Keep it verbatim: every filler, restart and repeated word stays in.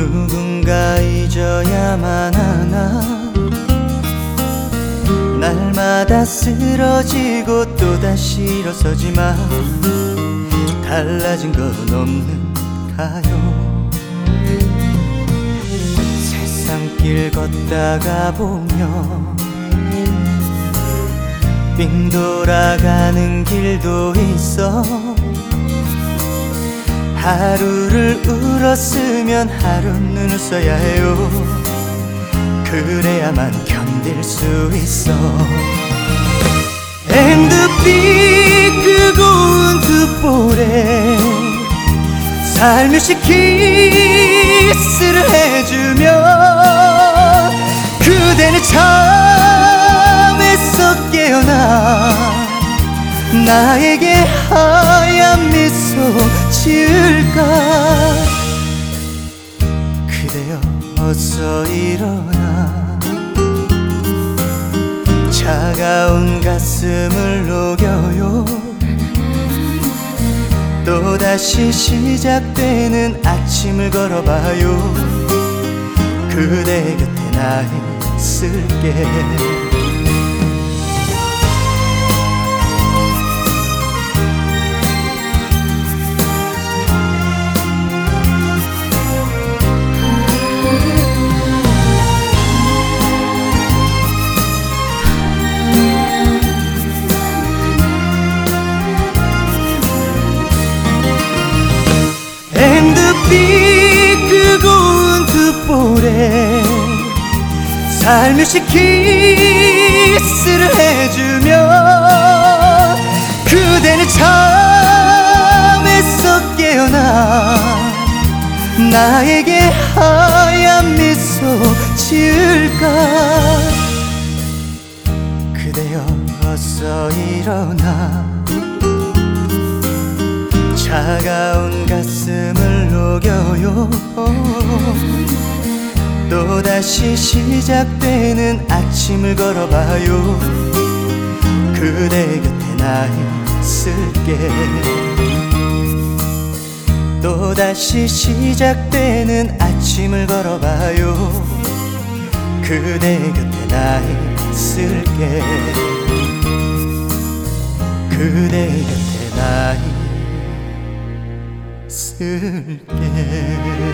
누군가 잊어야만 하나. 날마다 쓰러지고 또다시 일어서지만 달라진 건 없는가요? 세상길 걷다가 보면 빙 돌아가는 길도 있어. 하루를 울었으면 하루는 웃어야 해요. 그래야만 견딜 수 있어. 엔드빛 그 고운 두 볼에 살며시 키스를 해주며 그대는 잠에서 깨어나 나에게 하얀 미소 지을까. 그대여 어서 일어나 차가운 가슴을 녹여요. 또다시 시작되는 아침을 걸어봐요. 그대 곁에 나 있을게. 엔드빛 그 고운 두 볼에 살며시 키스를 해주며 그대는 잠에서 깨어나 나에게 하얀 미소 지을까. 그대여 어서 일어나 차가운 가슴을 녹여요. 또다시 시작되는 아침을 걸어봐요. 그대 곁에 나 있을게. 또다시 시작되는 아침을 걸어봐요. 그대 곁에 나 있을게. 그대 곁에 나 있을게.